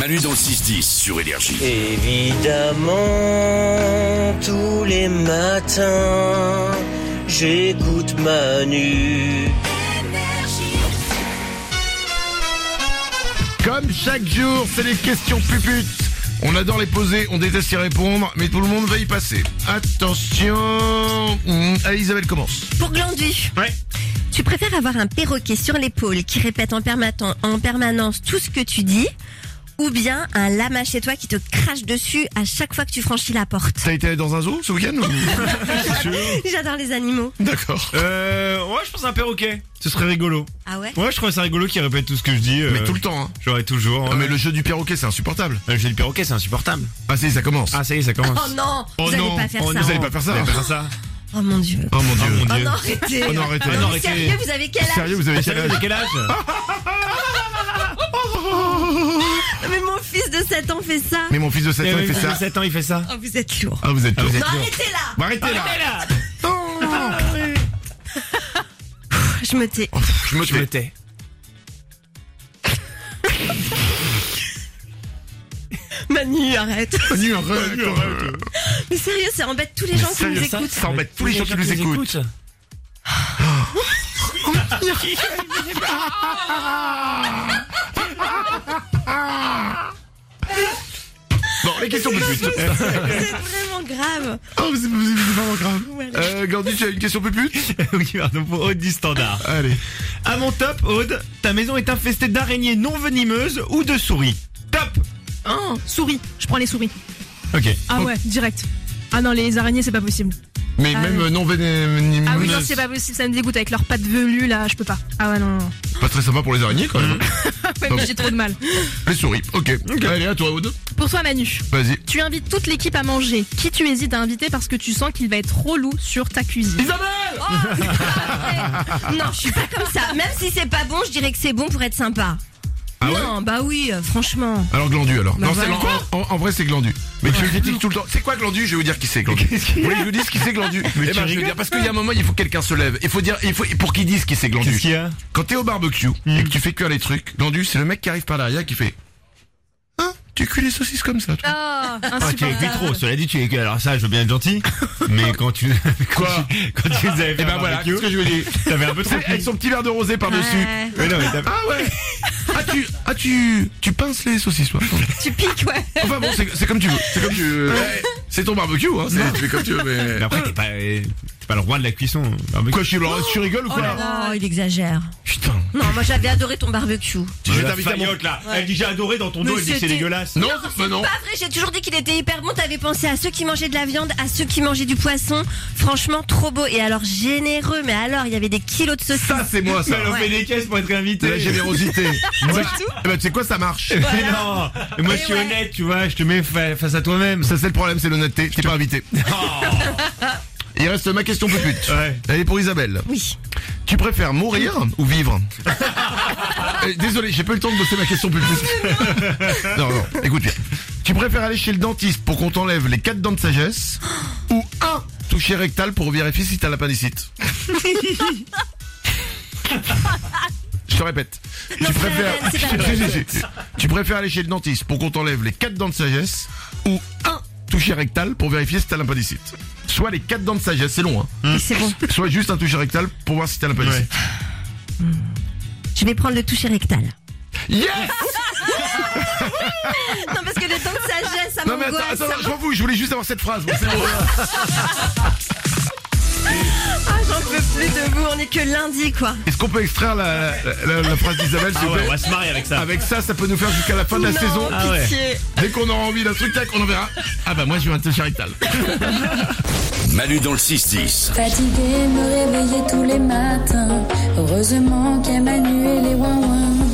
Manu dans le 6-10 sur Énergie. Évidemment, tous les matins, j'écoute Manu. Comme chaque jour, c'est les questions puputes. On adore les poser, on déteste y répondre, mais tout le monde va y passer. Attention. Allez, Isabelle commence. Pour Glandu. Ouais. Tu préfères avoir un perroquet sur l'épaule qui répète en permanence tout ce que tu dis, ou bien un lama chez toi qui te crache dessus à chaque fois que tu franchis la porte? T'as été dans un zoo ce week-end ou... J'adore les animaux. D'accord. Ouais, je pense un perroquet. Ce serait rigolo. Ah ouais? Ouais, je trouve ça rigolo qu'il répète tout ce que je dis. Mais tout le temps, hein. J'aurais toujours. Ah, mais le jeu du perroquet, c'est insupportable. Le jeu du perroquet, c'est insupportable. Ah, ça commence. Ah, ça y est, ça commence. Oh non, Oh vous allez non, pas faire oh ça. vous allez pas faire ça. Vous allez pas faire ça. Oh mon dieu. Oh mon dieu. Oh mon Oh Dieu. non, arrêtez. Oh non, arrêtez. Ah non, Mais arrêtez. sérieux, vous avez quel âge? Sérieux, vous avez quel Sérieux, âge? de quel âge? Mais mon fils de 7 ans fait ça. Mais mon fils de 7 ans, il fait ça. 7 ans, il fait ça. Oh, vous êtes lourd. Ah, vous êtes lourd. vous êtes Non, lourd. arrêtez là. Bah, arrêtez là. Je me tais. Oh, je me Je me tais. tais. Manu, arrête. Manu, arrête. Mais sérieux, ça embête tous les gens qui nous Sérieux, écoutent. ça embête tous les gens qui nous écoutent. Bon, les questions puputes. C'est vraiment grave. Oh, c'est vraiment grave. Voilà. Gandhi, tu as une question pupute? Oui, pardon, pour Aude du Standard. Allez. À mon top, Aude, ta maison est infestée d'araignées non venimeuses ou de souris? Top! Oh, souris. Je prends les souris. Ok. Ah ouais, direct. Ah non, les araignées, c'est pas possible. Mais Ah même oui. non venimeux. Ah oui, non, c'est pas possible, ça me dégoûte avec leurs pattes velues, là, je peux pas. Ah ouais, non, non. Pas très sympa pour les araignées quand même. Ouais, mais j'ai trop de mal. Les souris, ok. Allez, à toi, Aude. Pour toi, Manu, Vas-y. tu invites toute l'équipe à manger. Qui tu hésites à inviter parce que tu sens qu'il va être relou sur ta cuisine? Isabelle! Non, je suis pas comme ça. Même si c'est pas bon, je dirais que c'est bon pour être sympa. Ah ouais? Non, bah oui, franchement. Alors Glandu alors. Bah Non, voilà. en vrai c'est Glandu. Mais tu le critiques tout le temps. C'est quoi Glandu? Je vais vous dire qui c'est Glandu. Vous voulez que je vous dise qui c'est Glandu? Eh ben, je vais dire parce qu'il y a un moment il faut que quelqu'un se lève. Il faut pour qu'il dise qui c'est Glandu. Qu'est-ce qu'il y a? Quand t'es au barbecue et que tu fais cuire les trucs, Glandu c'est le mec qui arrive par derrière qui fait hein, tu cuis les saucisses comme ça toi. Oh, Ah, tu es insupportable. trop. Cela dit, tu es. Alors ça, je veux bien être gentil. Mais quand tu. Quoi? Quand tu les avais fait Et ben un voilà, barbecue, qu'est-ce que je veux dire? t'avais un peu trop. Avec son petit verre de rosé par-dessus. Ouais. Mais non, mais t'as. Ah ouais. Tu pinces les saucisses toi. Tu piques, ouais. Enfin bon, c'est comme tu veux. C'est comme tu veux. Ouais, c'est ton barbecue hein, tu fais comme tu veux mais Mais après, t'es pas le roi de la cuisson. Barbecue. quoi, tu rigoles ou Oh quoi? là là, il exagère. Putain. Non, moi j'avais adoré ton barbecue. Je vais La t'inviter à mon... faillotte, là. Elle dit j'ai adoré dans ton Mais dos, elle dit que c'est c'était- dégueulasse. Non, bah non. Pas vrai, j'ai toujours dit qu'il était hyper bon. T'avais pensé à ceux qui mangeaient de la viande, à ceux qui mangeaient du poisson. Franchement, trop beau. Et alors généreux, mais alors il y avait des kilos de saucisses. Ça c'est moi ça. Elle en fait des caisses pour être invité. De la générosité. Moi, eh ben, tu sais quoi, ça marche. Mais non. Et moi, Et je suis ouais. honnête, tu vois. Je te mets face à toi-même. Ça c'est le problème, c'est l'honnêteté. Je t'ai pas invité. Il reste ma question pupute. Ouais. Elle est pour Isabelle. Oui. Tu préfères mourir ou vivre? Désolé, j'ai pas eu le temps de bosser ma question pupute. Non, écoute bien. Tu préfères aller chez le dentiste pour qu'on t'enlève les 4 dents de sagesse ou un toucher rectal pour vérifier si t'as l'appendicite? Je te répète. Non, Tu c'est préfères... pas la peine, Tu préfères aller chez le dentiste pour qu'on t'enlève les 4 dents de sagesse ou un toucher rectal pour vérifier si t'as l'appendicite? Soit les 4 dents de sagesse, c'est long hein. C'est bon. Soit juste un toucher rectal pour voir si t'as l'appendicite. Je vais prendre le toucher rectal. Yes! Non, parce que le temps de sagesse, ça Non mais m'angoisse. attends, je m'en fous, je voulais juste avoir cette phrase. Bon, c'est bon. Ah, j'en peux plus de vous. On est que lundi, quoi. Est-ce qu'on peut extraire la phrase d'Isabelle s'il Ah vous ouais, plaît? on va se marier avec ça. Avec ça peut nous faire jusqu'à la fin de la Non, saison. Ah ouais. pitié. Dès qu'on aura envie d'un truc, tac, on en verra. Ah bah moi je veux un toucher rectal. Manu dans le 6-10. Fatigué, me réveiller tous les matins. Heureusement qu'il y a Manu et les ouin-ouin.